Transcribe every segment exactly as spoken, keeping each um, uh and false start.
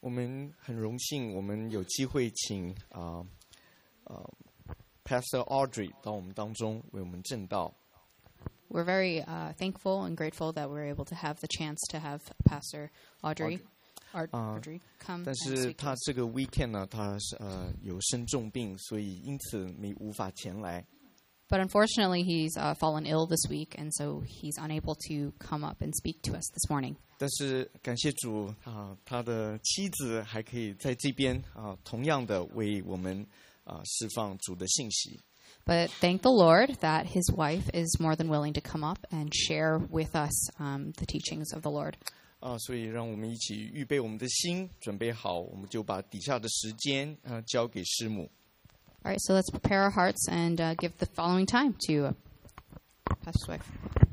我们很荣幸，我们有机会请啊呃 Pastor Audrey 到我们当中为我们证道。 We're very uh, thankful and grateful that we're able to have the chance to have Pastor Audrey, Audrey, Audrey come 但 and 是 speak. 他这个 weekend 呢，他是呃有生重病，所以因此没无法前来。 But unfortunately, he's uh, fallen ill this week, and so he's unable to come up and speak to us this morning. 但是感谢主啊，他的妻子还可以在这边啊，同样的为我们啊释放主的信息。 But thank the Lord that his wife is more than willing to come up and share with us um, the teachings of the Lord. 啊，所以让我们一起预备我们的心，准备好，我们就把底下的时间啊交给师母。 All right, so let's prepare our hearts and uh, give the following time to uh, Pastor's wife.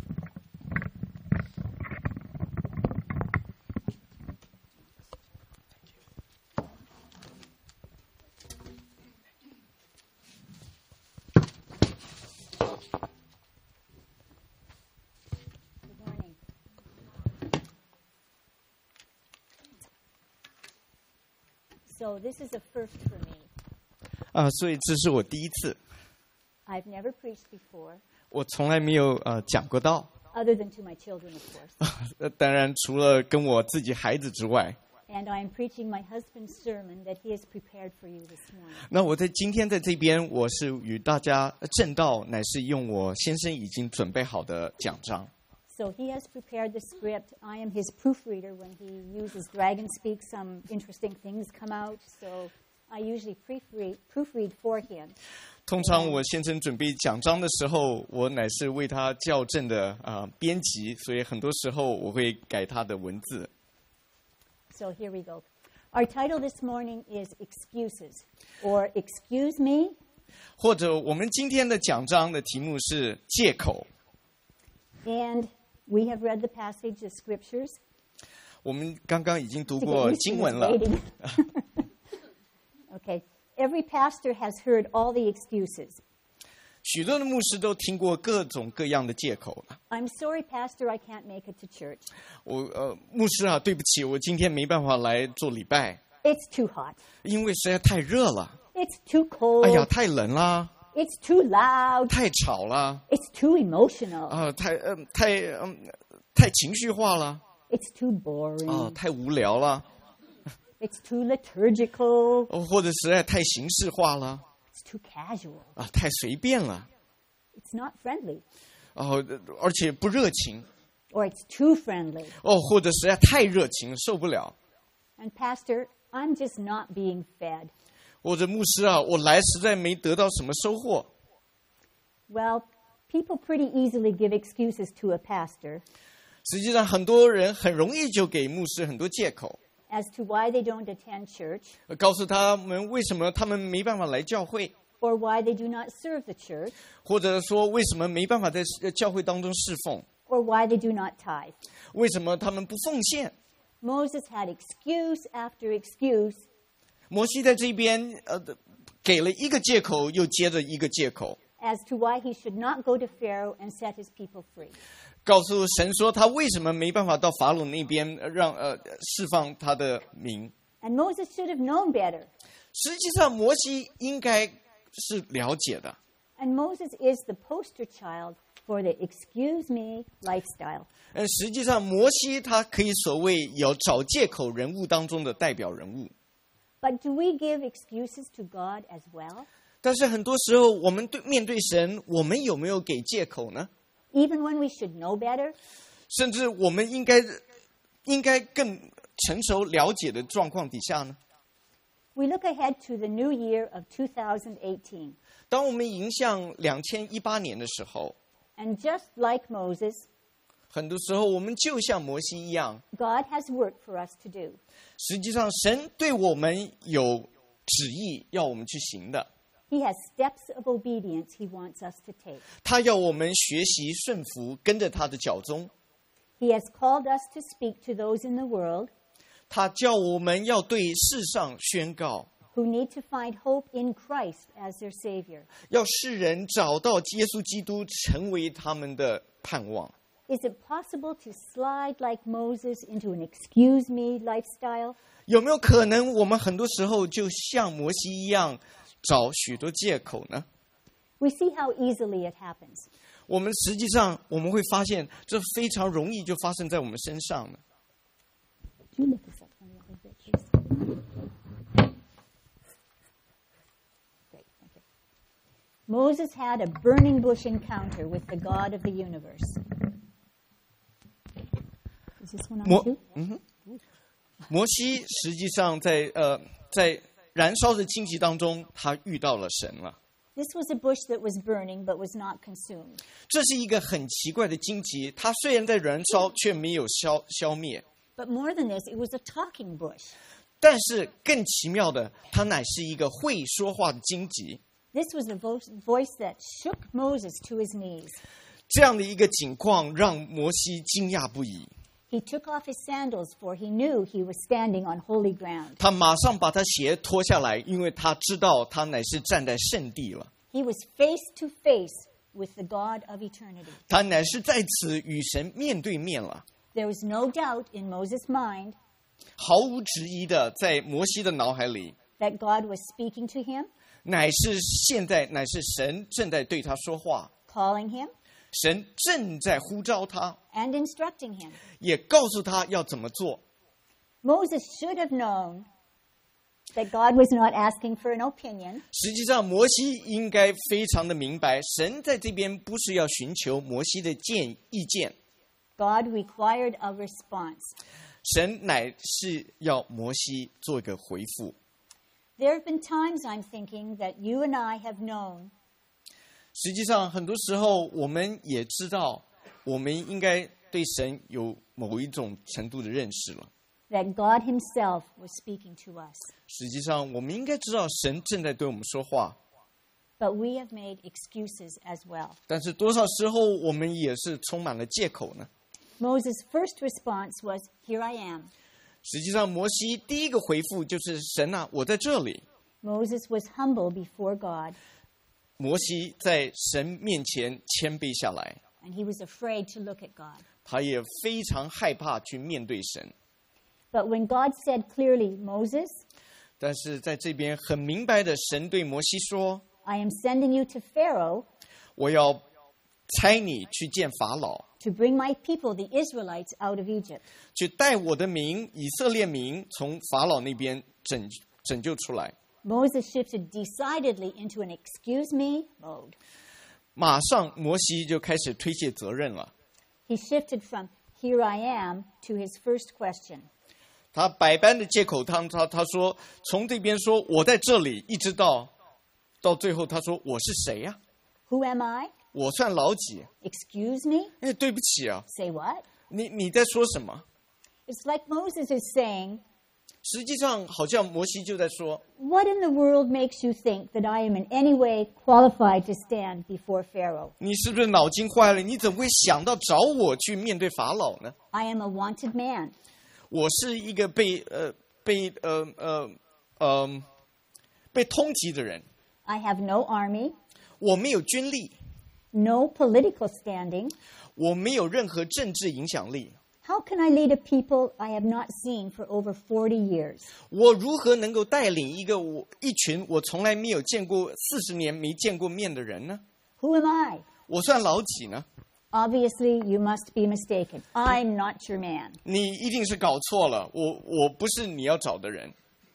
So this is a first for me. 啊，所以这是我第一次， I've never preached before, 我从来没有呃讲过道。 other than to my children, of course. 呃当然，除了跟我自己孩子之外， And I am preaching my husband's sermon that he has prepared for you this morning. 那我在今天在这边，我是与大家证道，乃是用我先生已经准备好的讲章。 So he has prepared the script. I am his proofreader. When he uses Dragon Speak, some interesting things come out. So I usually proofread, proofread for him. 通常我先生准备讲章的时候，我乃是为他校正的啊、呃、编辑，所以很多时候我会改他的文字。 So here we go. Our title this morning is Excuses, or Excuse Me. 或者我们今天的讲章的题目是借口。 And we have read the passage of scriptures. 我们刚刚已经读 To 过 get used 经 to 文 this 了。 waiting. Okay. Every pastor has heard all the excuses. 许多的牧师都听过各种各样的借口了。 I'm sorry, Pastor, I can't make it to church. 我呃，牧师啊，对不起，我今天没办法来做礼拜， It's too hot. 因为实在太热了。 It's too cold. 哎呀，太冷啦， It's too loud. 太吵啦， It's too emotional. 啊、太嗯、呃、太嗯、太情绪化了， It's too boring. 啊、太无聊了， It's too liturgical. 哦，或者实在太形式化了， It's too casual. 啊，太随便了， It's not friendly. 哦，而且不热情， Or it's too friendly. 哦，或者实在太热情，受不了。 And Pastor, I'm just not being fed. 或者牧师啊，我来实在没得到什么收获。 Well, people pretty easily give excuses to a pastor 实际上，很多人很容易就给牧师很多借口， as to why they don't attend church 呃告诉他们为什么他们没办法来教会， or why they do not serve the church 或者说为什么没办法在呃教会当中侍奉， or why they do not tithe. 为什么他们不奉献。 Moses had excuse after excuse 摩西在这边呃给了一个借口，又接着一个借口， as to why he should not go to Pharaoh and set his people free. 告诉神说他为什么没办法到法老那边呃让呃释放他的民。 And Moses should have known better. 实际上，摩西应该是了解的。 And Moses is the poster child for the excuse me lifestyle. 呃，实际上，摩西他可以所谓有找借口人物当中的代表人物。 But do we give excuses to God as well? 但是很多时候，我们对面对神，我们有没有给借口呢？ Even when we should know better? 甚至我们应该应该更成熟了解的状况底下呢？ We look ahead to the new year of two thousand eighteen. 当我们迎向两千一八年的时候， And just like Moses, 很多时候我们就像摩西一样， God has work for us to do. 实际上神对我们有旨意要我们去行的， He has steps of obedience he wants us to take. 他要我们学习顺服，跟着他的脚踪。 He has called us to speak to those in the world 他叫我们要对世上宣告， who need to find hope in Christ as their Savior. 要世人找到耶稣基督成为他们的盼望。 Is it possible to slide like Moses into an excuse me lifestyle? 有没有可能我们很多时候就像摩西一样找许多借口呢？ We see how easily it happens. 我们实际上我们会发现这非常容易就发生在我们身上了。 Can you look this up for me a little bit, please? Great, thank you. Moses had a burning bush encounter with the God of the universe. Is this one on 摩 too? 嗯哼，摩西实际上在呃在燃烧的荆棘当中，他遇到了神了。 This was a bush that was burning but was not consumed. 这是一个很奇怪的荆棘，它虽然在燃烧，却没有消消灭。 But more than this, it was a talking bush. 但是更奇妙的，它乃是一个会说话的荆棘。 This was the vo- voice that shook Moses to his knees. 这样的一个景况让摩西惊讶不已。 He took off his sandals, for he knew he was standing on holy ground. 他马上把他鞋脱下来，因为他知道他乃是站在圣地了。 He was face to face with the God of eternity. 他乃是在此与神面对面了。 There was no doubt in Moses' mind 毫无质疑的，在摩西的脑海里， that God was speaking to him, 乃是现在乃是神正在对他说话， calling him, 神正在呼召他， and instructing him. 也告诉他要怎么做。 Moses should have known that God was not asking for an opinion. 实际上，摩西应该非常的明白，神在这边不是要寻求摩西的建意见， God required a response. 神乃是要摩西做一个回复。 There have been times I'm thinking that you and I have known 实际上，很多时候我们也知道，我们应该对神有某一种程度的认识了。 that God himself was speaking to us. 实际上，我们应该知道神正在对我们说话， But we have made excuses as well. 但是多少时候我们也是充满了借口呢？ Moses' first response was, "Here I am." 实际上，摩西第一个回复就是：“神啊，我在这里。” Moses was humble before God, 摩西在神面前谦卑下来， and he was afraid to look at God. 他也非常害怕去面对神。 But when God said clearly, "Moses, 但是在这边很明白的，神对摩西说 I am sending you to Pharaoh：“ 我要差你去见法老， to bring my people, the Israelites, out of Egypt." 去带我的民以色列民从法老那边拯拯救出来。” Moses shifted decidedly into an excuse me mode. 马上摩西就开始推卸责任了。 He shifted from "Here I am" to his first question. 他百般的借口，他他他说从这边说我在这里，一直到到最后他说我是谁呀、啊？ Who am I? 我算老几？ Excuse me? 哎，对不起啊， Say what? 你你在说什么？ It's like Moses is saying, 实际上好像摩西就在说， "What in the world makes you think that I am in any way qualified to stand before Pharaoh? 你是不是脑筋坏了？你怎么会想到找我去面对法老呢？ I am a wanted man. 我是一个被呃被呃呃呃被通缉的人， I have no army, 我没有军力， no political standing. 我没有任何政治影响力。 How can I lead a people I have not seen for over forty years? 我如何能够带领一个我一群我从来没有见过四十年没见过面的人呢？ Who am I?" 我算老几呢？ Obviously, you must be mistaken. I'm not your man. 你一定是搞错了，我我不是你要找的人。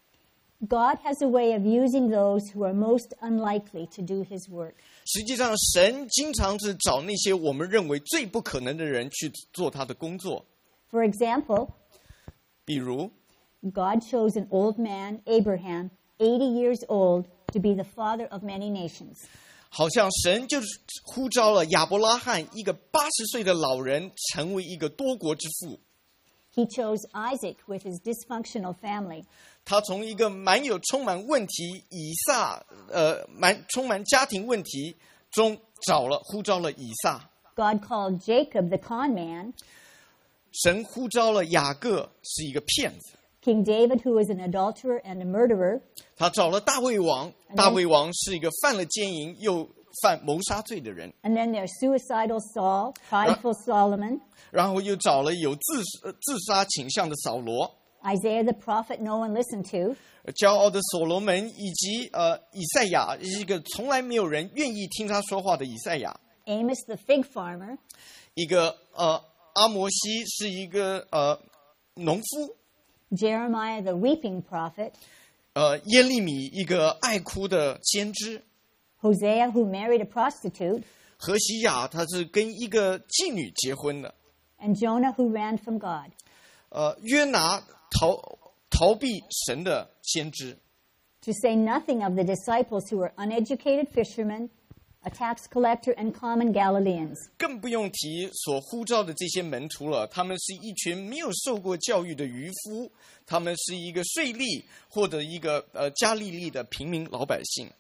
God has a way of using those who are most unlikely to do his work. 实际上，神经常是找那些我们认为最不可能的人去做他的工作。 For example, 比如， God chose an old man, Abraham, eighty years old, to be the father of many nations. 好像神就是呼召了亚伯拉罕一个八十岁的老人，成为一个多国之父。 He chose Isaac with his dysfunctional family. 他从一个蛮有充满问题以撒，呃，蛮充满家庭问题中找了呼召了以撒。 God called Jacob the con man. 神呼召了雅各，是一个骗子。 King David, who was an adulterer and a murderer. 他找了大卫王，大卫王是一个犯了奸淫又犯谋杀罪的人。 And then there's suicidal Saul, prideful Solomon, 然后又找了有自呃自杀倾向的扫罗， Isaiah the prophet no one listened to, 骄傲的所罗门，以及呃以赛亚，一个从来没有人愿意听他说话的以赛亚。 Amos the fig farmer, 一个呃阿摩西是一个呃农夫， Jeremiah the weeping prophet, 呃耶利米一个爱哭的先知， Hosea who married a prostitute, 何西雅他是跟一个妓女结婚的， and Jonah who ran from God. 呃约拿逃逃避神的先知， To say nothing of the disciples who were uneducated fishermen, a tax collector, and common Galileans. 更不用提所呼召的这些门徒了。他们是一群没有受过教育的渔夫，他们是一个税吏或者一个呃加利利的平民老百姓。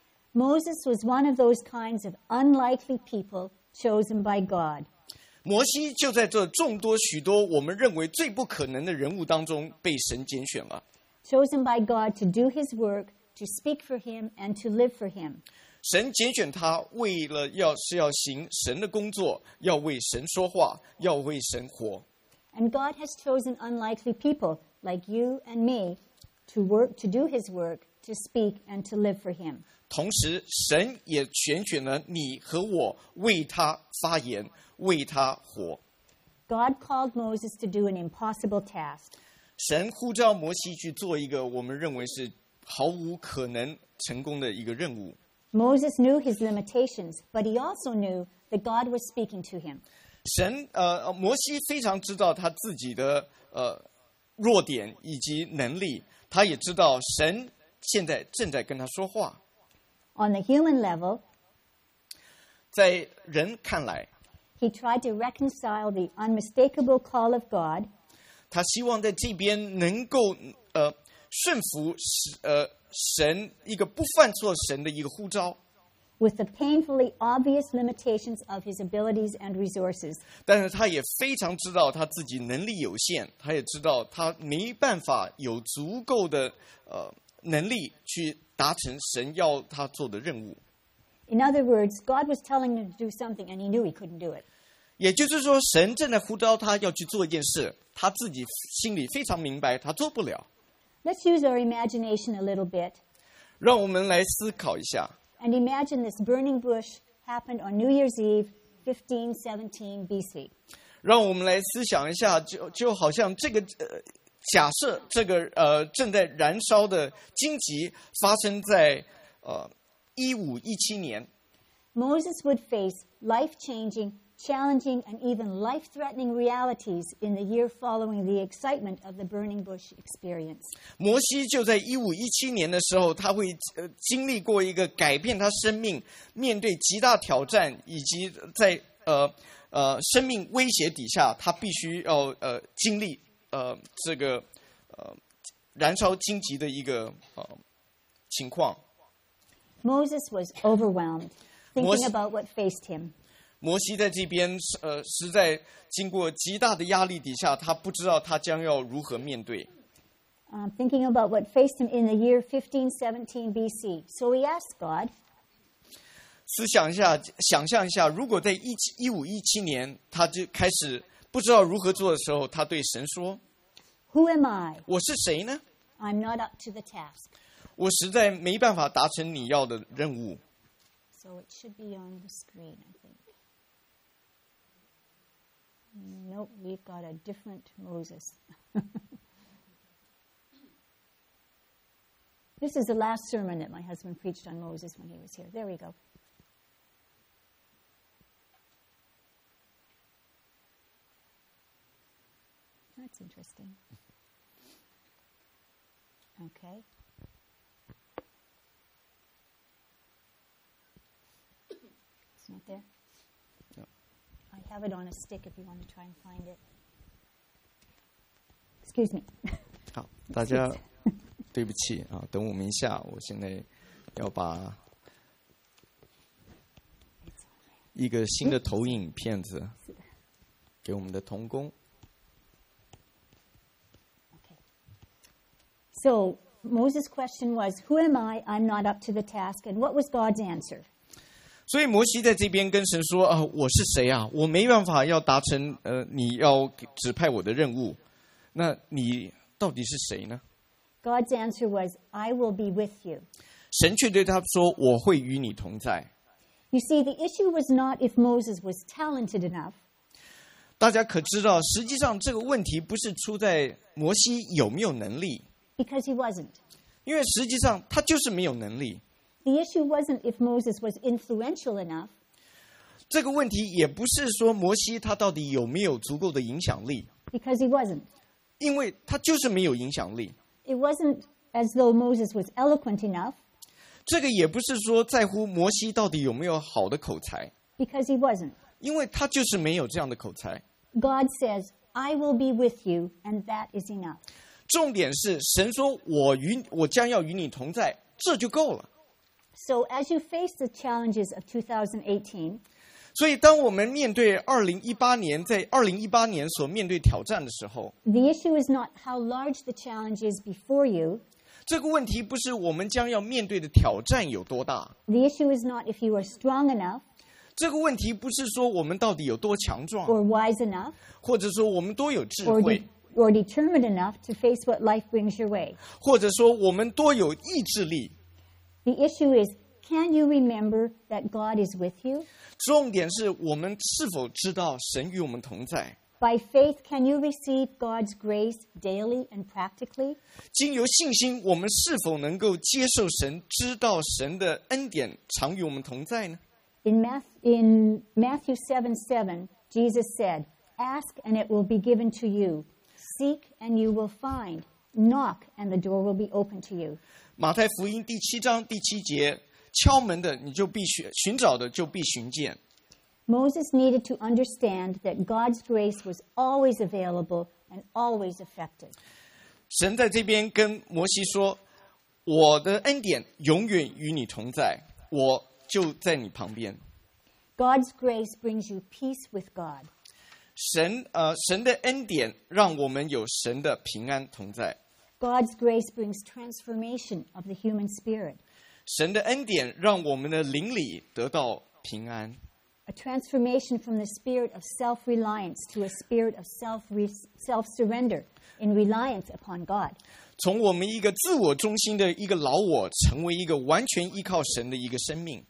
Moses was one of those kinds of unlikely people chosen by God. 摩西就在这众多许多我们认为最不可能的人物当中被神拣选了。 Chosen by God to do his work, to speak for him, and to live for him. 神拣选他，为了要是要行神的工作，要为神说话，要为神活。 And God has chosen unlikely people like you and me to work, to do his work, to speak, and to live for him. 同时，神也选选了你和我，为他发言，为他活。 God called Moses to do an impossible task. 神呼召摩西去做一个我们认为是毫无可能成功的一个任务。 Moses knew his limitations, but he also knew that God was speaking to him. 神呃，摩西非常知道他自己的呃弱点以及能力，他也知道神现在正在跟他说话。 On the human level, 在人看来， he tried to reconcile the unmistakable call of God 他希望在这边能够呃顺服呃神一个不犯错神的一个呼召， with the painfully obvious limitations of his abilities and resources. 但是他也非常知道他自己能力有限，他也知道他没办法有足够的呃能力去达成神要他做的任务。 In other words, God was telling him to do something and he knew he couldn't do it. 也就是说，神正在呼召他要去做一件事，他自己心里非常明白，他做不了。 Let's use our imagination a little bit 让我们来思考一下， and imagine this burning bush happened on New Year's Eve, fifteen seventeen B C. 让我们来思想一下，就就好像这个呃，假设这个呃正在燃烧的荆棘发生在呃一五一七年， Moses would face life-changing, challenging, and even life-threatening realities in the year following the excitement of the burning bush experience. 摩西就在一五一七年的时候，他会呃经历过一个改变他生命，面对极大挑战，以及在呃呃生命威胁底下，他必须要呃经历呃这个呃燃烧荆棘的一个呃情况。 Moses was overwhelmed, thinking Moses- about what faced him. 摩西在这边呃实在经过极大的压力底下，他不知道他将要如何面对。 Um, thinking about what faced him in the year fifteen seventeen B C. So he asked God, 思想一下，想象一下，如果在一七一五一七年，他就开始不知道如何做的时候，他对神说 Who am I?：“ 我是谁呢？ I'm not up to the task. 我实在没办法达成你要的任务。” So it should be on the screen, I think. Nope, we've got a different Moses. This is the last sermon that my husband preached on Moses when he was here. There we go. That's interesting. Okay. It's not there? No. I have it on a stick if you want to try and find it. Excuse me. 好，大家对不起啊，等我们一下，我现在要把一个新的投影片子给我们的同工。 Okay. So Moses' question was, Who am I? I'm not up to the task. And what was God's answer? 所以摩西在这边跟神说啊，我是谁啊？我没办法要达成呃你要指派我的任务，那你到底是谁呢？ God's answer was, I will be with you. 神却对他说，我会与你同在。 You see, the issue was not if Moses was talented enough. 大家可知道，实际上这个问题不是出在摩西有没有能力， Because he wasn't. 因为实际上他就是没有能力。 The issue wasn't if Moses was influential enough. 这个问题也不是说摩西他到底有没有足够的影响力， Because he wasn't. 因为他就是没有影响力。 It wasn't as though Moses was eloquent enough. 这个也不是说在乎摩西到底有没有好的口才， Because he wasn't. 因为他就是没有这样的口才。 God says, I will be with you, and that is enough. 重点是神说我与我将要与你同在，这就够了。 So as you face the challenges of two thousand eighteen, 所以当我们面对二零一八年在二零一八年所面对挑战的时候， the issue is not how large the challenge is before you. 这个问题不是我们将要面对的挑战有多大， The issue is not if you are strong enough 这个问题不是说我们到底有多强壮， or wise enough 或者说我们多有智 or, 慧 de- or determined enough to face what life brings your way. 或者说我们多有意志力。 The issue is, can you remember that God is with you? 重点是我们是否知道神与我们同在。 By faith, can you receive God's grace daily and practically? 经由信心，我们是否能够接受神，知道神的恩典常与我们同在呢？ In, Math, in Matthew seven seven, Jesus said, Ask and it will be given to you. Seek and you will find. Knock and the door will be open to you. 马太福音第七章第七节，敲门的你就必寻，寻找的就必寻见。 Moses needed to understand that God's grace was always available and always effective. 神在这边跟摩西说：“我的恩典永远与你同在，我就在你旁边。” God's grace brings you peace with God. 神呃，神的恩典让我们有神的平安同在。 God's grace brings transformation of the human spirit. 神的恩典让我们的灵里得到平安。 A transformation from the spirit of self-reliance to a spirit of self self-surrender in reliance upon God. 从我们一个自我中心的一个老我，成为一个完全依靠神的一个生命。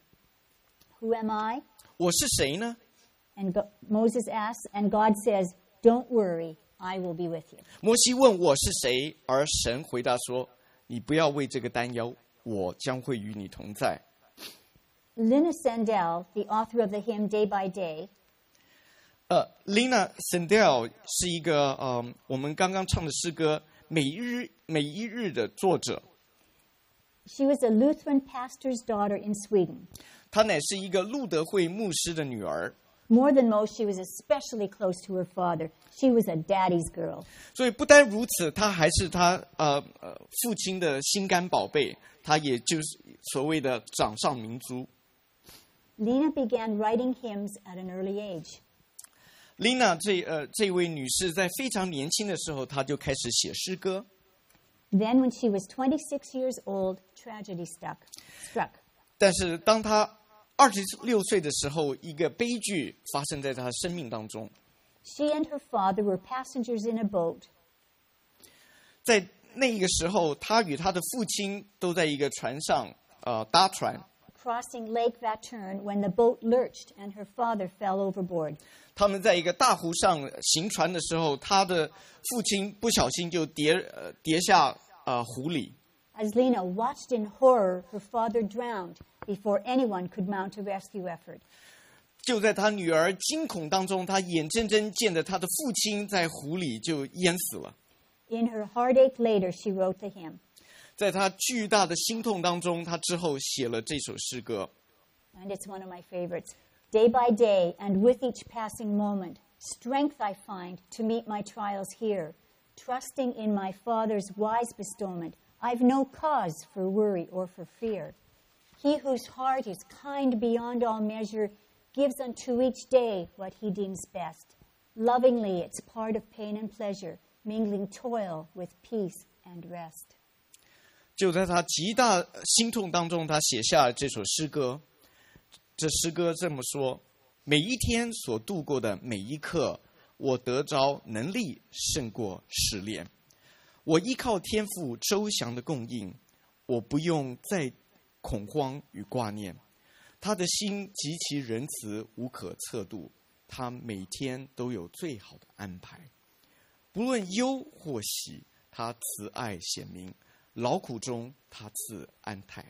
Who am I? 我是谁呢？ And Go- Moses asks, and God says, Don't worry, I will be with you. 摩西问我是谁，而神回答说：“你不要为这个担忧，我将会与你同在。” Lina Sandel, the author of the hymn Day by Day, 呃 ，Lina Sandel 是一个呃，我们刚刚唱的诗歌《每一日每一日》的作者。 she was a Lutheran pastor's daughter in Sweden. 她乃是一个路德会牧师的女儿， More than most, she was especially close to her father. She was a daddy's girl. 所以不单如此，她还是她呃呃父亲的心肝宝贝，她也就是所谓的掌上明珠。 Lina began writing hymns at an early age. Lina 这呃这位女士在非常年轻的时候，她就开始写诗歌。 Then, when she was twenty-six years old, tragedy stuck, struck. 但是当她二十六岁的时候，一个悲剧发生在她生命当中。 She and her father were passengers in a boat. 在那个时候，她与她的父亲都在一个船上，呃，搭船。 Crossing Lake Vatern when the boat lurched and her father fell overboard. 他们在一个大湖上行船的时候，她的父亲不小心就跌呃跌下呃湖里。 As Lena watched in horror, her father drowned before anyone could mount a rescue effort. 就在她女儿惊恐当中，她眼睁睁见着她的父亲在湖里就淹死了。 In her heartache later, she wrote the hymn. 在她巨大的心痛当中，她之后写了这首诗歌。 And it's one of my favorites. Day by day, and with each passing moment, strength I find to meet my trials here. Trusting in my Father's wise bestowment, I've no cause for worry or for fear. He whose heart is kind beyond all measure gives unto each day what he deems best. Lovingly, it's part of pain and pleasure, mingling toil with peace and rest. 就在她极大心痛当中，她写下了这首诗歌。 这诗歌这么说：每一天所度过的每一刻，我得着能力胜过试炼。我依靠天父周详的供应，我不用再恐慌与挂念。他的心极其仁慈，无可测度。他每天都有最好的安排，不论忧或喜，他慈爱显明。劳苦中，他赐安泰。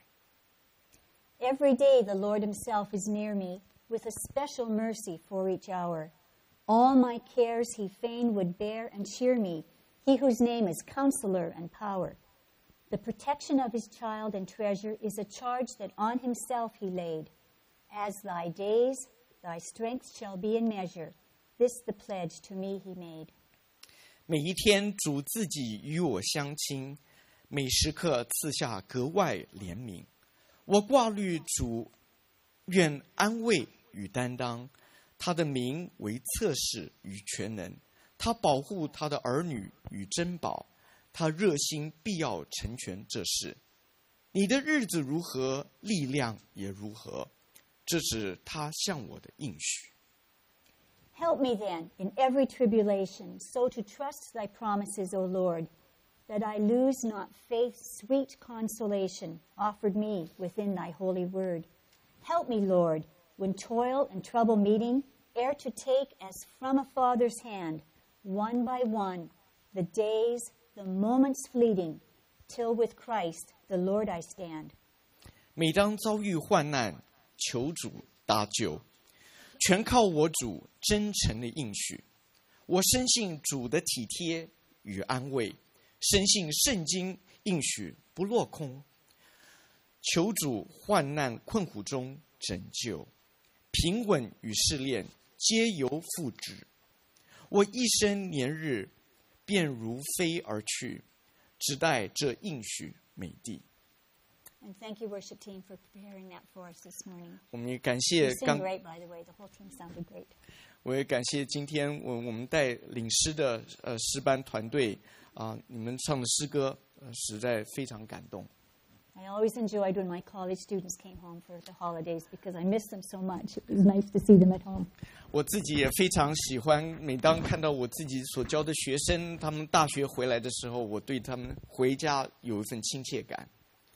Every day the Lord himself is near me, with a special mercy for each hour. All my cares he fain would bear and cheer me, he whose name is Counselor and Power. The protection of his child and treasure is a charge that on himself he laid. As thy days, thy strength shall be in measure. This the pledge to me he made. 每一天主自己与我相亲，每时刻赐下格外怜悯。我挂虑主愿安慰与担当，他的名为测试与全能，他保护他的儿女与珍宝，他热心必要成全这事。你的日子如何，力量也如何，这是他向我的应许。 Help me then in every tribulation, so to trust thy promises, O Lord, that I lose not faith's sweet consolation offered me within thy holy word. Help me, Lord, when toil and trouble meeting, ere to take as from a father's hand, one by one, the days, the moments fleeting, till with Christ the Lord I stand. 每当遭遇患难，求主搭救，全靠我主真诚的应许。我深信主的体贴与安慰，深信圣经应许不落空。求主患难困苦中拯救，平稳与试炼皆由父旨。我一生年日便如飞而去，只待这应许美地。 And thank you, worship team, for preparing that for us this morning. 我们也感谢 You sing 刚， great, by the way. The whole team sounded great. 我也感谢今天我我们带领诗的呃诗班团队啊、你们唱的诗歌、呃、实在非常感动。 I always enjoyed when my college students came home for the holidays because I miss them so much. It was nice to see them at home. 我自己也非常喜欢，每当看到我自己所教的学生他们大学回来的时候，我对他们回家有一份亲切感。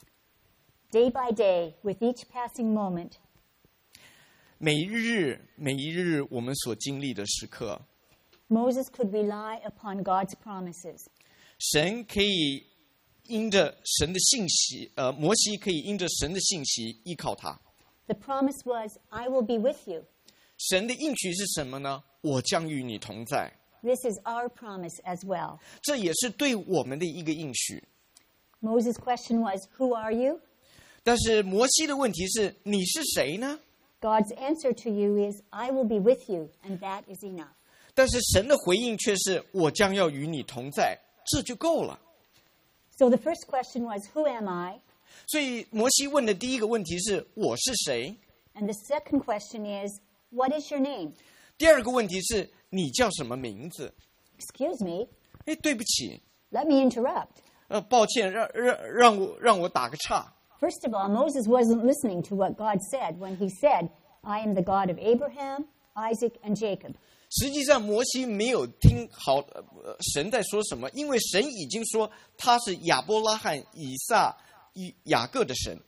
Day by day, with each passing moment, 每一日每一日我们所经历的时刻， Moses could rely upon God's promises. 神可以因着神的信息，呃，摩西可以因着神的信息依靠他。 The promise was, I will be with you. 神的应许是什么呢？我将与你同在。 This is our promise as well. 这也是对我们的一个应许。 Moses' question was, who are you? 但是摩西的问题是：你是谁呢？ God's answer to you is, I will be with you, and that is enough. 但是神的回应却是：我将要与你同在，这就够了。 So the first question was, who am I? 所以摩西问的第一个问题是：我是谁？ And the second question is, what is your name? 第二个问题是：你叫什么名字？ Excuse me, 哎，对不起， let me interrupt. 呃，抱歉，让让让我让我打个岔。 First of all, Moses wasn't listening to what God said when he said, I am the God of Abraham, Isaac, and Jacob. 实际上，摩西没有听好、呃、神在说什么，因为神已经说他是亚伯拉罕、以撒、以雅各的神。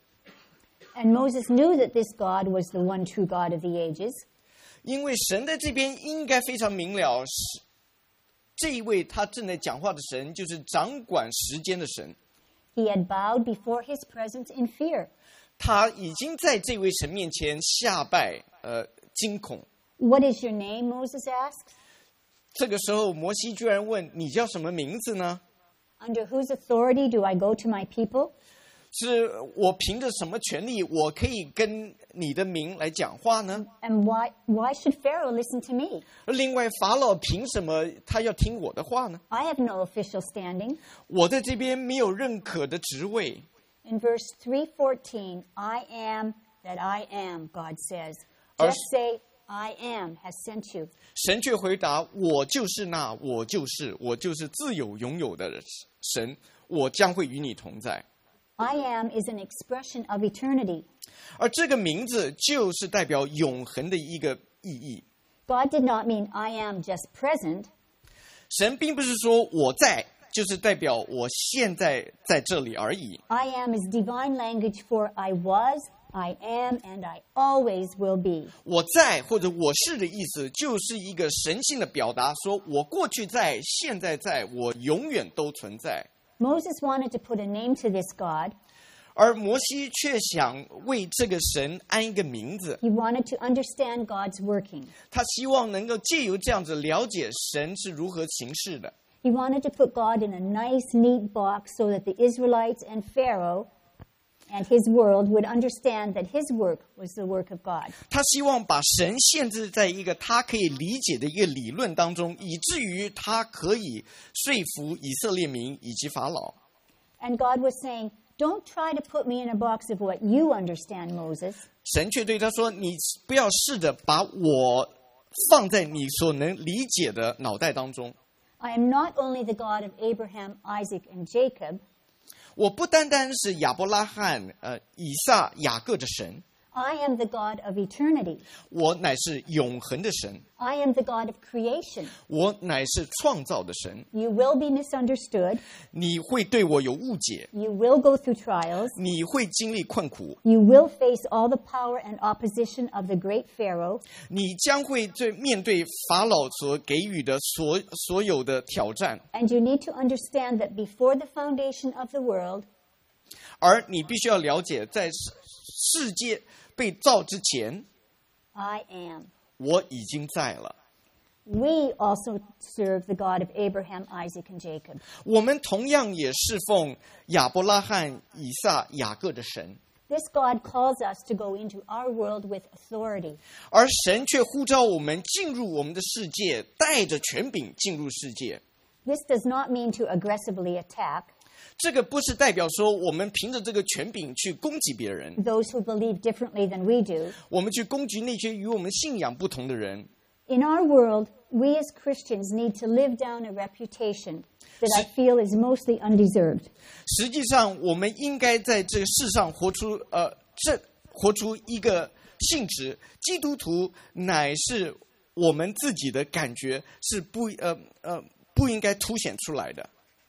And Moses knew that this God was the one true God of the ages. 因为神在这边应该非常明了，是这一位他正在讲话的神，就是掌管时间的神。 He had bowed before his presence in fear. 他已经在这位神面前下拜，呃，惊恐。 What is your name? Moses asked. 这个时候，摩西居然问：“你叫什么名字呢？ Under whose authority do I go to my people? 是我凭着什么权利，我可以跟你的名来讲话呢？ And why, why should Pharaoh listen to me? 另外，法老凭什么他要听我的话呢？ I have no official standing. 我在这边没有认可的职位。” In verse three fourteen, I am that I am, God says. Our- Just say, I am has sent you. 神却回答：“我就是那，我就是，我就是自有永有的神，我将会与你同在。” I am is an expression of eternity. 而这个名字就是代表永恒的一个意义。 God did not mean I am just present. 神并不是说我在，就是代表我现在在这里而已。 I am is divine language for I was, I am, and I always will be. 我在或者我是的意思，就是一个神性的表达，说我过去在，现在在，我永远都存在。 Moses wanted to put a name to this God. 而摩西却想为这个神安一个名字， He wanted to understand God's working. 他希望能够借由这样子了解神是如何行事的。 He wanted to put God in a nice, neat box so that the Israelites and Pharaoh and his world would understand that his work was the work of God. 他希望把神限制在一个他可以理解的一个理论当中，以至于他可以说服以色列民以及法老。 And God was saying, don't try to put me in a box of what you understand, Moses. 神却对他说：“你不要试着把我放在你所能理解的脑袋当中。 I am not only the God of Abraham, Isaac, and Jacob. 我不单单是亚伯拉罕、呃以撒、雅各的神， I am the God of eternity. 我乃是永恒的神， I am the God of creation. 我乃是创造的神。 You will be misunderstood. 你会对我有误解， You will go through trials. 你会经历困苦， You will face all the power and opposition of the great Pharaoh. 你将会对面对法老所给予的所所有的挑战， And you need to understand that before the foundation of the world, 而你必须要了解，在世世界被造之前， I am. 我已经在了。 We also serve the God of Abraham, Isaac, and Jacob. 我们同样也侍奉亚伯拉罕、以撒、雅各的神， This God calls us to go into our world with authority. 而神却呼召我们进入我们的世界，带着权柄进入世界。 This does not mean to aggressively attack 这个不是代表说我们凭着这个权柄去攻击别人， those who believe differently than we do. 我们去攻击那些与我们信仰不同的人。 In our world, we as Christians need to live down a reputation that I feel is mostly undeserved. 实际上，我们应该在这个世上活出呃，这活出一个性质，基督徒乃是我们自己的感觉是不呃呃不应该凸显出来的。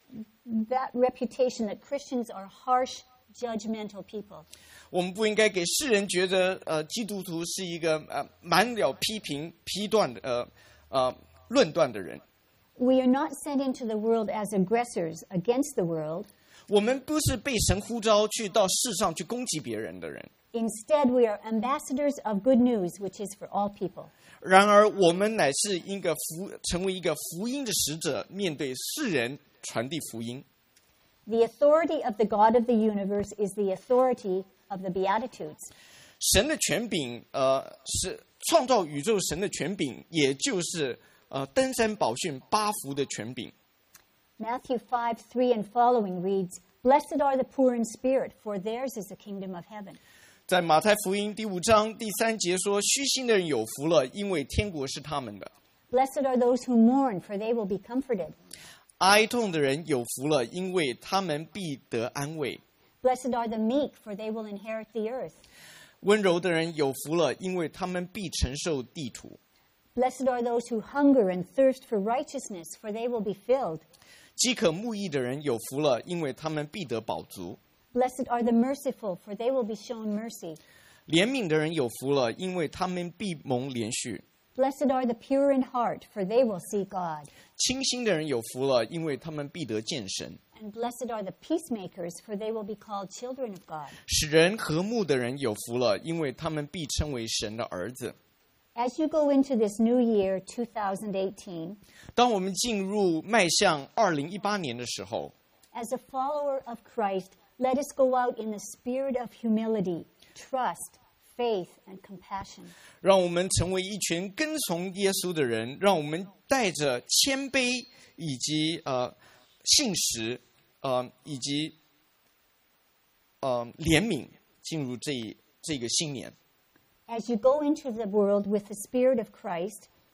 That reputation that Christians are harsh, judgmental people. 我们不应该给世人觉得呃基督徒是一个呃满了批评批断的呃呃论断的人。 We are not sent into the world as aggressors against the world. 我们不是被神呼召去到世上去攻击别人的人。 Instead, we are ambassadors of good news, which is for all people. 然而，我们乃是一个福，成为一个福音的使者，面对世人传递福音。 The authority of the God of the universe is the authority of the Beatitudes. 神的权柄，呃，是创造宇宙神的权柄，也就是呃登山宝训八福的权柄。 Matthew five, three and following reads, Blessed are the poor in spirit, for theirs is the kingdom of heaven. 在马太福音第五章第三节说：“虚心的人有福了，因为天国是他们的。 Blessed are those who mourn, for they will be comforted. 哀痛的人有福了，因为他们必得安慰。 Blessed are the meek, for they will inherit the earth. 温柔的人有福了，因为他们必承受地土。 Blessed are those who hunger and thirst for righteousness, for they will be filled. 饥渴慕义的人有福了，因为他们必得饱足。 Blessed are the merciful, for they will be shown mercy. 怜悯的人有福了，因为他们必蒙怜恤。 Blessed are the pure in heart, for they will see God. 清心的人有福了，因为他们必得见神。 And blessed are the peacemakers, for they will be called children of God. 使人和睦的人有福了，因为他们必称为神的儿子。 As you go into this new year, two thousand eighteen, 当我们进入迈向二零一八年的时候， as a follower of Christ, let us go out in the spirit of humility, trust, faith, and compassion. 让我们成为一群跟从耶稣的人，让我们带着谦卑以及呃信实，呃以及呃怜悯进入这一这个新年。 As you go into the world with the spirit of Christ,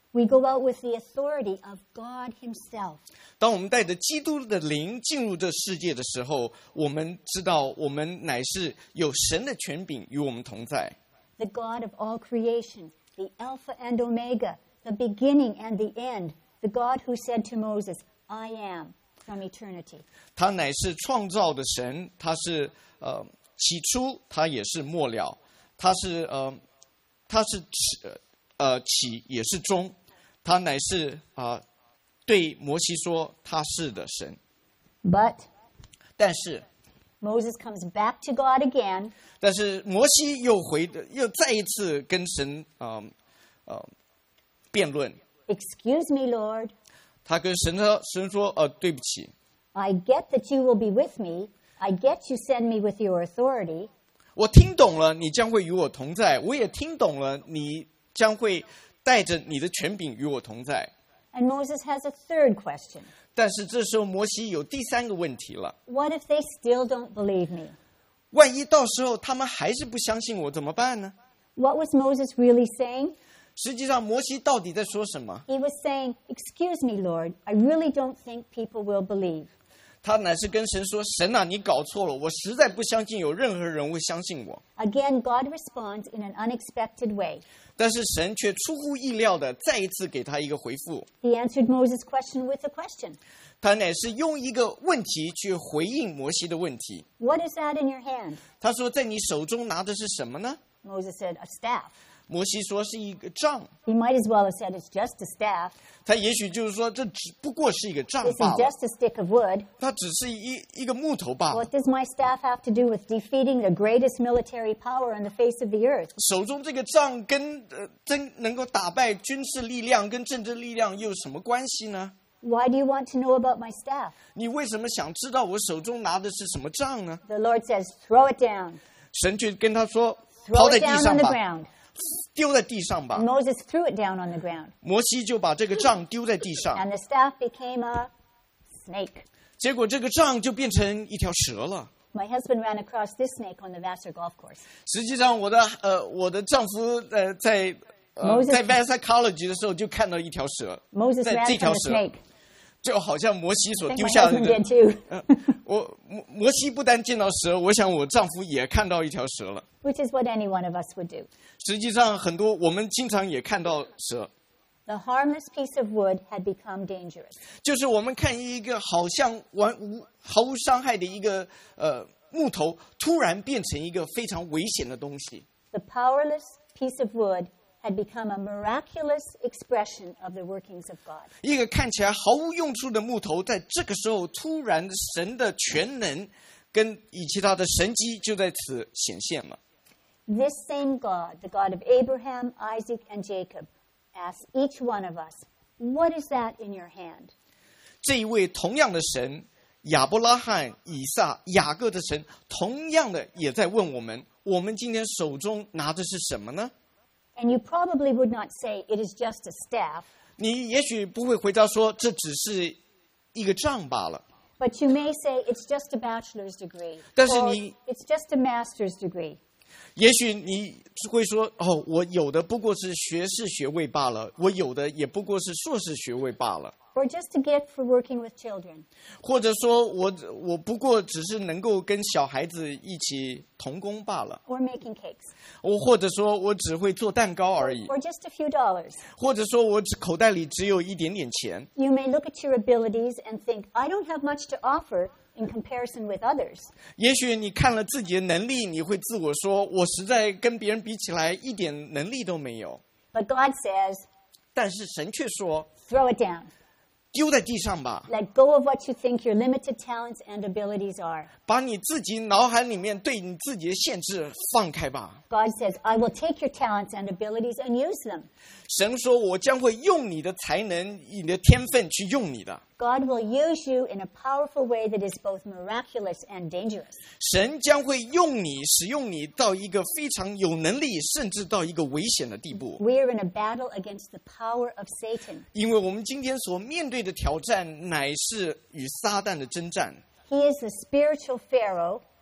We go out with the authority of God himself. 当我们带着基督的灵进入这世界的时候，我们知道我们乃是有神的权柄与我们同在。 The God of all creation, the Alpha and Omega, the beginning and the end, the God who said to Moses, I am, from eternity. 他乃是创造的神，他是呃起初，他也是末了，他是呃他是起呃起也是终，他乃是啊、呃、对摩西说他是的神。 But 但是 Moses comes back to God again. 但是摩西又回又再一次跟神啊 呃, 呃辩论。 Excuse me, Lord. 他跟神说神说呃对不起。 I get that you will be with me. I get you send me with your authority. 我听懂了，你将会与我同在。我也听懂了，你将会带着你的权柄与我同在。 And Moses has a third question. 但是这时候摩西有第三个问题了。 What if they still don't believe me? 万一到时候他们还是不相信我怎么办呢？ What was Moses really saying? 实际上摩西到底在说什么？ He was saying, excuse me, Lord, I really don't think people will believe. 他乃是跟神说，神啊，你搞错了，我实在不相信有任何人会相信我。 Again, God responds in an unexpected way. 但是神却出乎意料的再一次给他一个回复。 He answered Moses' question with a question. 他乃是用一个问题去回应摩西的问题。 What is that in your hand? 他说，在你手中拿的是什么呢？ Moses said, a staff. 摩西说是一个杖。 He might as well have said it's just a staff. 他也许就是说，这只不过是一个杖 This 罢 is 了， just a stick of wood. 它只是一一个木头罢了。 What does my staff have to do with defeating the greatest military power on the face of the earth? 手中这个杖跟呃真能够打败军事力量跟政治力量又有什么关系呢？ Why do you want to know about my staff? 你为什么想知道我手中拿的是什么杖呢？ The Lord says, throw it down. 神却跟他说，抛 Throw 在 it 地 down 上 on the 吧， ground. 丢在地上吧。 And Moses threw it down on the ground. 摩西就把这个杖丢在地上， And the staff became a snake. 结果这个杖就变成一条蛇了。 My husband ran across this snake on the Vassar golf course. 实际上，我的呃我的丈夫呃在呃 Moses- 在 Vassar College 的时候就看到一条蛇， Moses 在 ran 这 from 条 the 蛇 snake. 就好像摩西所 I think 丢 my 下的那 husband 个 did too. 呃，我摩摩西不但见到蛇，我想我丈夫也看到一条蛇了。 Which is what any one of us would do. 实际上，很多我们经常也看到蛇， The harmless piece of wood had become dangerous. 就是我们看一个好像完无毫无伤害的一个呃木头，突然变成一个非常危险的东西。 The powerless piece of wood had become a miraculous expression of the workings of God. 一个看起来毫无用处的木头，在这个时候突然神的全能跟以及他的神迹就在此显现了。 This same God, the God of Abraham, Isaac, and Jacob, asks each one of us, what is that in your hand? 这一位同样的神，亚伯拉罕、以撒、雅各的神，同样的也在问我们：我们今天手中拿的是什么呢？ And you probably would not say it is just a staff, 你也许不会回答说这只是一个杖罢了， but you may say it's just a bachelor's degree, 但是 or 你- it's just a master's degree. 也许你会说：哦，我有的不过是学士学位罢了，我有的也不过是硕士学位罢了。 Or just a gift for working with children. 或者说我我不过只是能够跟小孩子一起同工罢了， Or making cakes. 我或者说我只会做蛋糕而已， Or just a few dollars. 或者说我只口袋里只有一点点钱。 You may look at your abilities and think, I don't have much to offer in comparison with others. 也许你看了自己的能力，你会自我说：我实在跟别人比起来一点能力都没有。 But God says, 但是神却说： throw it down. 丢在地上吧， Let go of what you think your limited talents and abilities are. 把你自己脑海里面对你自己的限制放开吧。 God says, I will take your talents and abilities and use them. 神说：我将会用你的才能、你的天分去用你的。 God will use you in a powerful way that is both miraculous and dangerous. 神将会用你、使用你到一个非常有能力，甚至到一个危险的地步。 We are in a battle against the power of Satan. 因为我们今天所面对的挑战，乃是与撒旦的征战。 He is the spiritual Pharaoh,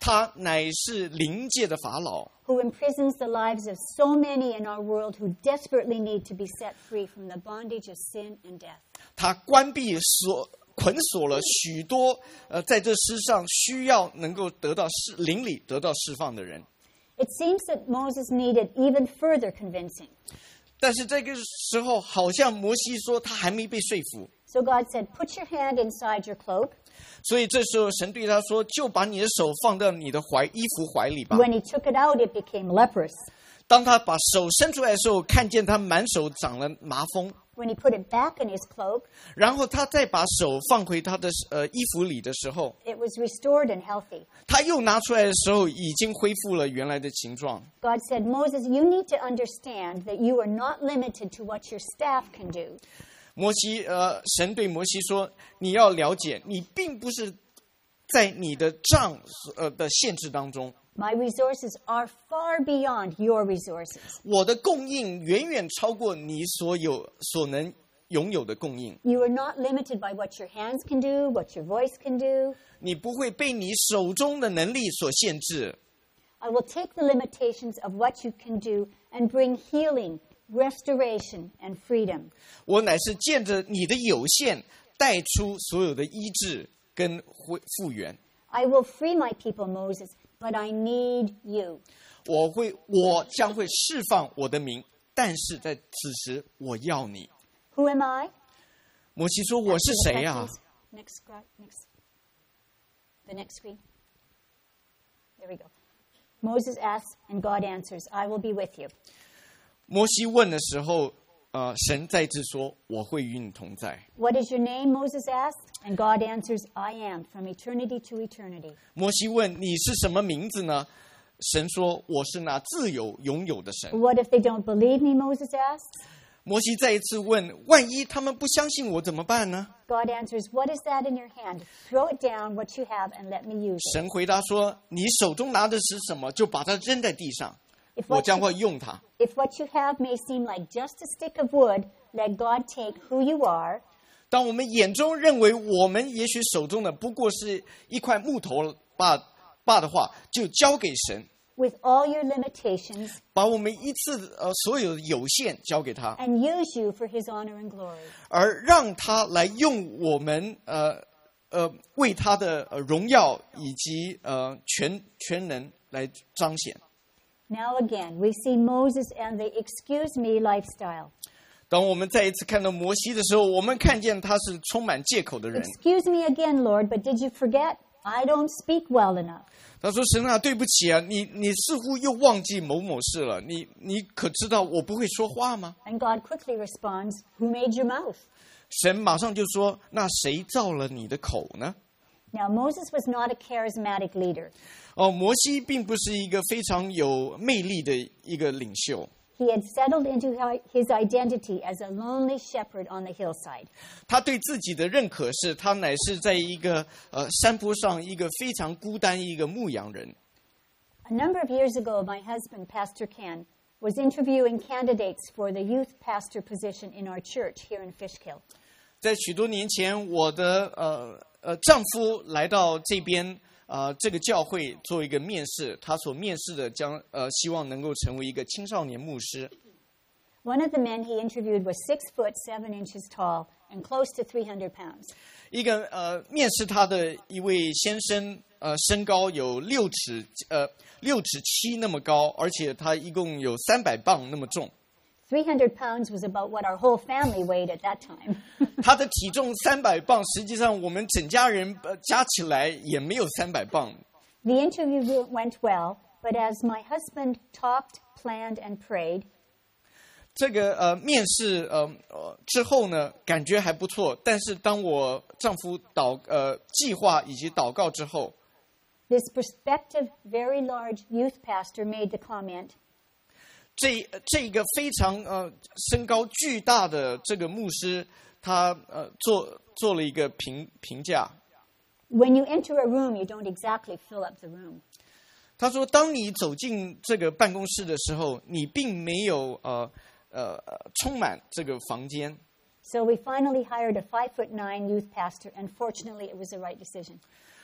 他乃是灵界的法老， who imprisons the lives of so many in our world who desperately need to be set free from the bondage of sin and death. 他关闭锁捆锁了许多呃在这世上需要能够得到释灵里得到释放的人。 It seems that Moses needed even further convincing. 但是这个时候，好像摩西说他还没被说服， So God said, put your hand inside your cloak. 所以这时候神对他说：“就把你的手放到你的怀衣服怀里吧。” When he took it out, it became leprous. 当他把手伸出来的时候，看见他满手长了麻风。 When he put it back in his cloak, 然后他再把手放回他的呃衣服里的时候， it was restored and healthy. 他又拿出来的时候，已经恢复了原来的形状。 God said, Moses, you need to understand that you are not limited to what your staff can do. 摩西呃，神对摩西说：“你要了解，你并不是在你的杖呃的限制当中。 My resources are far beyond your resources. 我的供应远远超过你所有所能拥有的供应。 You are not limited by what your hands can do, what your voice can do. 你不会被你手中的能力所限制。 I will take the limitations of what you can do and bring healing, restoration, and freedom. 我乃是借着你的有限，带出所有的医治跟恢复原。 I will free my people, Moses, but I need you. 我会，我将会释放我的名，但是在此时我要你。 Who am I? 摩西说：“我是谁呀、啊？” Next, screen, next, the next screen. There we go. Moses asks, and God answers, I will be with you. 摩西问的时候，呃，神再次说：“我会与你同在。” What is your name? Moses asked, and God answers, I am, from eternity to eternity. 摩西问：“你是什么名字呢？”神说：“我是那自有永有的神。” What if they don't believe me? Moses asks. 摩西再一次问：“万一他们不相信我怎么办呢？” God answers, what is that in your hand? Throw it down, what you have, and let me use it. 神回答说：“你手中拿的是什么，就把它扔在地上， If 我 what, 将 you, 会用它。” if what you have may seem like just a stick of wood, let God take who you are. 当我们眼中认为我们也许手中的不过是一块木头罢罢的话，就交给神， With all your limitations, 把我们一次呃所有的有限交给他， and use you for his honor and glory. 而让他来用我们呃呃为他的呃荣耀以及呃全全能来彰显。 Now again, we see Moses and the excuse me lifestyle. 当我们再一次看到摩西的时候，我们看见他是充满借口的人。 Excuse me again, Lord, but did you forget? I don't speak well enough. 他说：“神啊，对不起啊，你你似乎又忘记某某事了。你你可知道我不会说话吗？” And God quickly responds, who made your mouth? 神马上就说：“那谁造了你的口呢？” Now, Moses was not a charismatic leader. 哦，摩西并不是一个非常有魅力的一个领袖。 He had settled into his identity as a lonely shepherd on the hillside. 他对自己的认可是，他乃是在一个呃山坡上一个非常孤单一个牧羊人。 A number of years ago, my husband, Pastor Ken, was interviewing candidates for the youth pastor position in our church here in Fishkill. 在许多年前，我的呃呃丈夫来到这边呃这个教会做一个面试，他所面试的将呃希望能够成为一个青少年牧师。 One of the men he interviewed was six foot seven inches tall and close to three hundred pounds. 一个呃面试他的一位先生，呃身高有六尺呃六尺七那么高，而且他一共有三百磅那么重。 three hundred pounds was about what our whole family weighed at that time. 他的体重三百磅，实际上我们整家人呃加起来也没有三百磅。 The interview went well, but as my husband talked, planned, and prayed, 这个呃面试呃呃之后呢，感觉还不错。但是当我丈夫祷呃计划以及祷告之后， this prospective, very large youth pastor made the comment, 这这个非常呃身高巨大的这个牧师，他呃做做了一个评评价。 when you enter a room, you don't exactly fill up the room. 他说，当你走进这个办公室的时候，你并没有呃呃充满这个房间。 So we finally hired a five foot nine youth pastor, and fortunately, it was the right decision.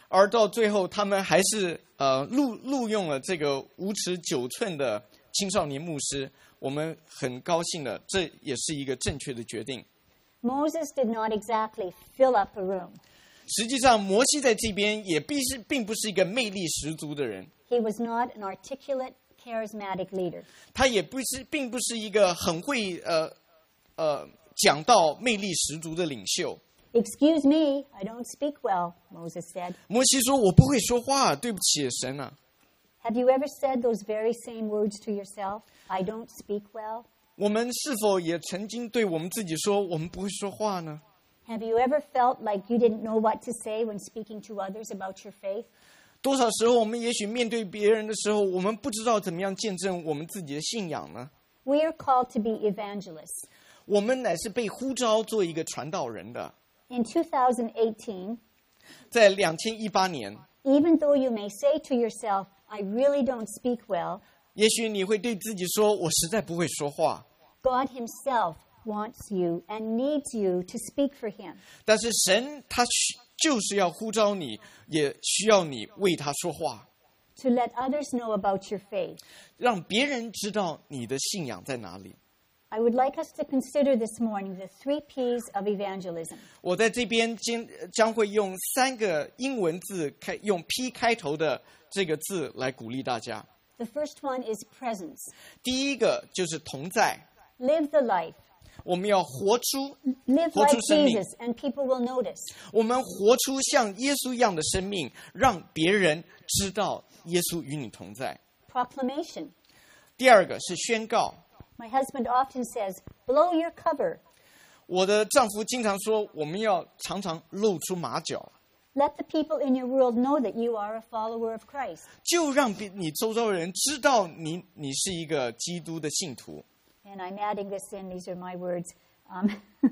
而到最后，他们还是呃录录用了这个五尺九寸的青少年牧师。我们很高兴的，这也是一个正确的决定。 Moses did not exactly fill up a room. 实际上，摩西在这边也并是并不是一个魅力十足的人， He was not an articulate, charismatic leader. 他也不是并不是一个很会呃呃讲道魅力十足的领袖。 Excuse me, I don't speak well, Moses said. 摩西说：“我不会说话，对不起，神啊。” Have you ever said those very same words to yourself? I don't speak well. 我们是否也曾经对我们自己说我们不会说话呢？ Have you ever felt like you didn't know what to say when speaking to others about your faith? 多少时候我们也许面对别人的时候，我们不知道怎么样见证我们自己的信仰呢？ We are called to be evangelists. 我们乃是被呼召做一个传道人的。 In two thousand eighteen, 在两千一八年， even though you may say to yourself, I really don't speak well, 也许你会对自己说：“我实在不会说话。” God himself wants you and needs you to speak for him. 但是神他需就是要呼召你，也需要你为他说话， To let others know about your faith. 让别人知道你的信仰在哪里。 I would like us to consider this morning the three P's of evangelism. 我在这边将将会用三个英文字开用 P 开头的这个字来鼓励大家。 The first one is presence. 第一个就是同在， Live the life. 我们要活出 Live 活出 like 生命， Jesus and people will notice. 我们活出像耶稣一样的生命，让别人知道耶稣与你同在。 Proclamation. 第二个是宣告。 My husband often says, blow your cover. 我的丈夫经常说，我们要常常露出马脚， Let the people in your world know that you are a follower of Christ. 就让别你周遭的人知道你你是一个基督的信徒。 And I'm adding this in, these are my words. Um,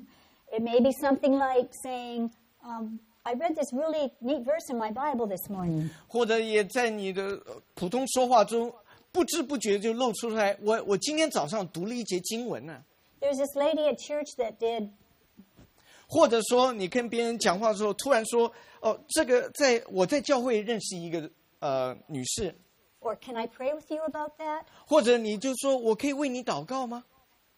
it may be something like saying, um, I read this really neat verse in my Bible this morning. 或者也在你的呃普通说话中，不知不觉就露出来。我我今天早上读了一节经文呢。 There's this lady at church that did, 或者说你跟别人讲话的时候，突然说：“哦，这个在我在教会认识一个呃女士。” or can I pray with you about that? 或者你就说：“我可以为你祷告吗？”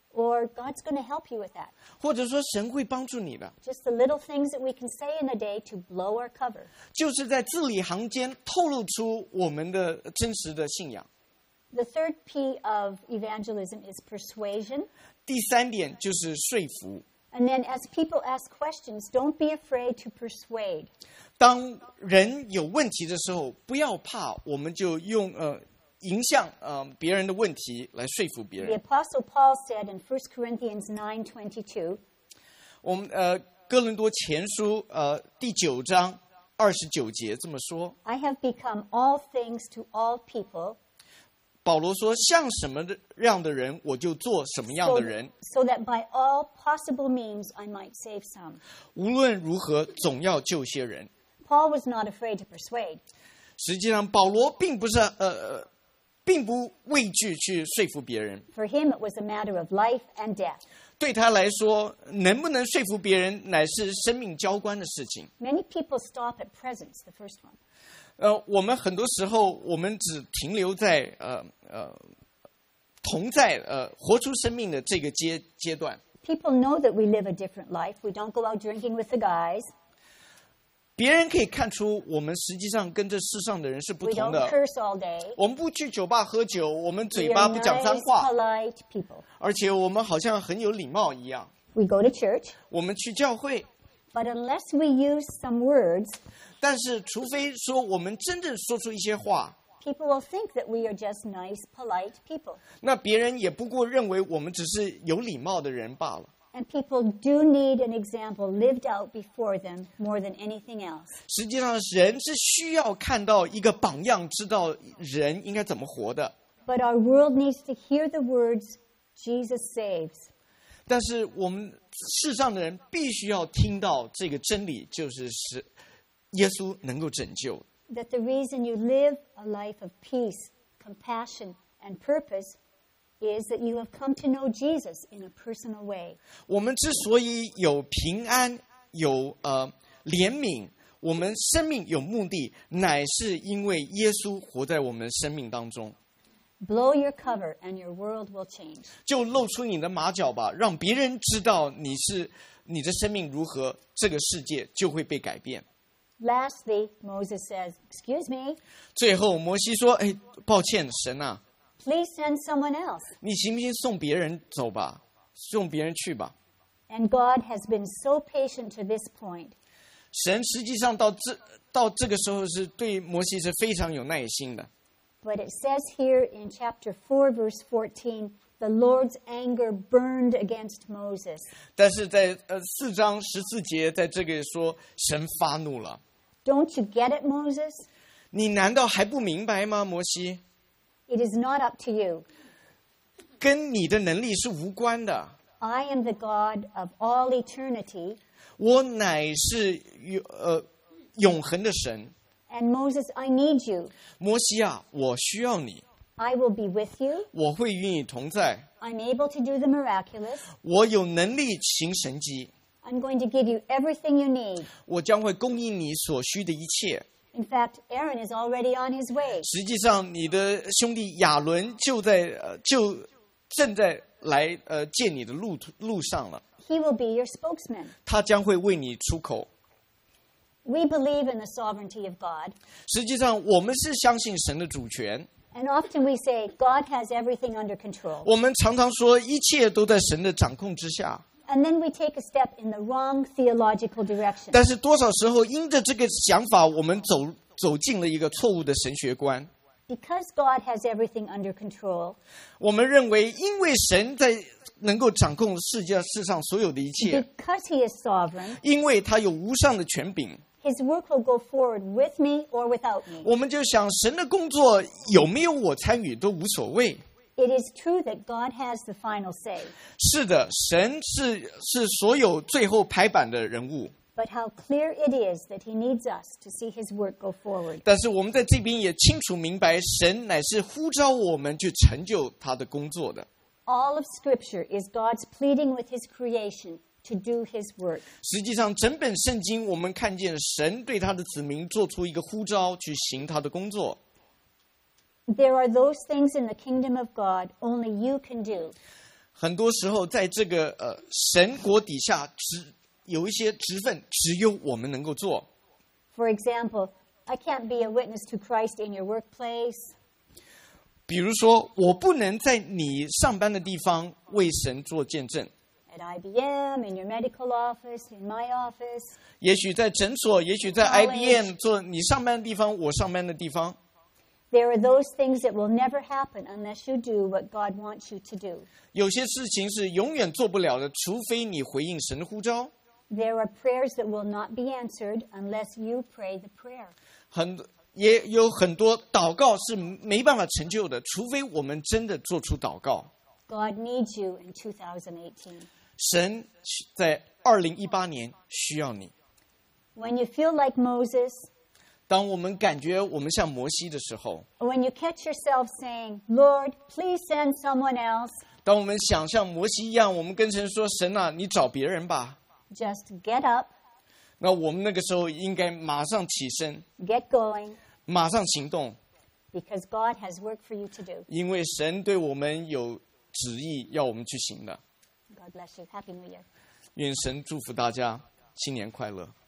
Or God's going to help you with that. 或者说神会帮助你的。 Just the little things that we can say in a day to blow our cover. 就是在字里行间透露出我们的真实的信仰。 The third P of evangelism is persuasion. 第三点就是说服。 And then as people ask questions, don't be afraid to persuade. 当人有问题的时候，不要怕，我们就用呃迎向呃别人的问题来说服别 The 人。 Apostle Paul said in First Corinthians nine twenty-two, 我们呃哥伦多前书呃第九章二十九节这么说。 I have become all things to all people, 保罗说：“像什么样的人，我就做什么样 so, 的人。 so that by all possible means I might save some. 无论如何，总要救些人。” Paul was not afraid to persuade. 实际上，保罗并不是呃呃，并不畏惧去说服别人。 For him, it was a matter of life and death. 对他来说，能不能说服别人，乃是生命交关的事情。 Many people stop at presence, the first one. 呃，我们很多时候，我们只停留在呃呃同在呃活出生命的这个阶阶段。 People know that we live a different life. We don't go out drinking with the guys. 别人可以看出，我们实际上跟这世上的人是不 We 同 don't 的。 curse all day. 我们不去酒吧喝酒，我们 We 嘴 are 巴不讲脏 nice, 话， polite people. 而且我们好像很有礼貌一样。 We go to church, 我们去教会， but unless we use some words, 但是除非说我们真正说出一些话， people will think that we are just nice, polite people. 那别人也不过认为我们只是有礼貌的人罢了。 And people do need an example lived out before them more than anything else. 实际上，人是需要看到一个榜样，知道人应该怎么活的。 But our world needs to hear the words, Jesus saves. 但是我们世上的人必须要听到这个真理，就是是耶稣能够拯救。 That the reason you live a life of peace, compassion, and purpose is that you have come to know Jesus in a personal way. 我们之所以有平安、有呃怜悯， 我们生命有目的，乃是因为耶稣活在我们生命当中。 Blow your cover and your world will change. 就露出你的马脚吧，让别人知道你是你的生命如何，这个世界就会被改变。 Lastly, Moses says, excuse me, 最后摩西说：“哎，抱歉，神啊， please send someone else. 你行不行送别人走吧，送别人去吧。” And God has been so patient to this point. 神实际上到这到这个时候是对摩西是非常有耐心的。 But it says here in chapter four, verse fourteen, the Lord's anger burned against Moses. 但是在呃四章十四节，在这个说神发怒了。 Don't you get it, Moses? 你难道还不明白吗，摩西？ It is not up to you. 跟你的能力是无关的。 I am the God of all eternity. 我乃是永呃永恒的神。 And Moses, I need you. 摩西啊，我需要你， I will be with you. 我会与你同在， I'm able to do the miraculous. 我有能力行神迹， I'm going to give you everything you need. 我将会供应你所需的一切。 In fact, Aaron is already on his way. 实际上，你的兄弟亚伦就在呃就正在来呃见你的路路上了， He will be your spokesman. 他将会为你出口。 We believe in the sovereignty of God. 实际上，我们是相信神的主权。 And often we say, God has everything under control. 我们常常说，一切都在神的掌控之下。 And then we take a step in the wrong theological direction. 但是多少时候，因着这个想法，我们走走进了一个错误的神学观。 Because God has everything under control, 我们认为，因为神在能够掌控世界世上所有的一切， because He is sovereign, 因为他有无上的权柄， His work will go forward with me or without me. 我们就想，神的工作有没有我参与都无所谓。 It is true that God has the final say. 是的，神是是所有最后拍板的人物。 But how clear it is that He needs us to see His work go forward. 但是我们在这边也清楚明白，神乃是呼召我们去成就他的工作的。 All of Scripture is God's pleading with His creation to do His work. 实际上，整本圣经我们看见神对他的子民做出一个呼召，去行他的工作。 There are those things in the kingdom of God only you can do. 很多时候，在这个呃神国底下，只有一些职分只有我们能够做。 For example, I can't be a witness to Christ in your workplace. 比如说，我不能在你上班的地方为神做见证。 At I B M, in your medical office, in my office. 也许在诊所，也许在 I B M 做你上班的地方，我上班的地方。 There are those things that will never happen unless you do what God wants you to do. 有些事情是永远做不了的，除非你回应神的呼召。 There are prayers that will not be answered unless you pray the prayer. 很也有很多祷告是没办法成就的，除非我们真的做出祷告。 God needs you in two thousand eighteen. 神在二零一八年需要你。 When you feel like Moses, 当我们感觉我们像摩西的时候， or when you catch yourself saying, Lord, please send someone else, 当我们想像摩西一样，我们跟神说：“神啊，你找别人吧。 just get up, ” 那我们那个时候应该马上起身， get going, 马上行动， because God has work for you to do. 因为神对我们有旨意要我们去行的。 God bless you. Happy New Year. 愿神祝福大家，新年快乐。